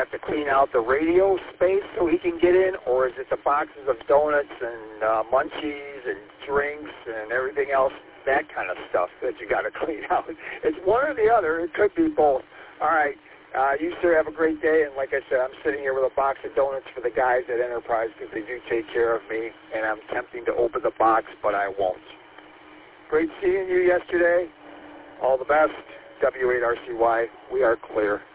have to clean out the radio space so he can get in, or is it the boxes of donuts and munchies and drinks and everything else, that kind of stuff that you got to clean out? It's one or the other. It could be both. All right. You, sir, have a great day. And like I said, I'm sitting here with a box of donuts for the guys at Enterprise because they do take care of me, and I'm tempting to open the box, but I won't. Great seeing you yesterday. All the best. W8RCY. We are clear.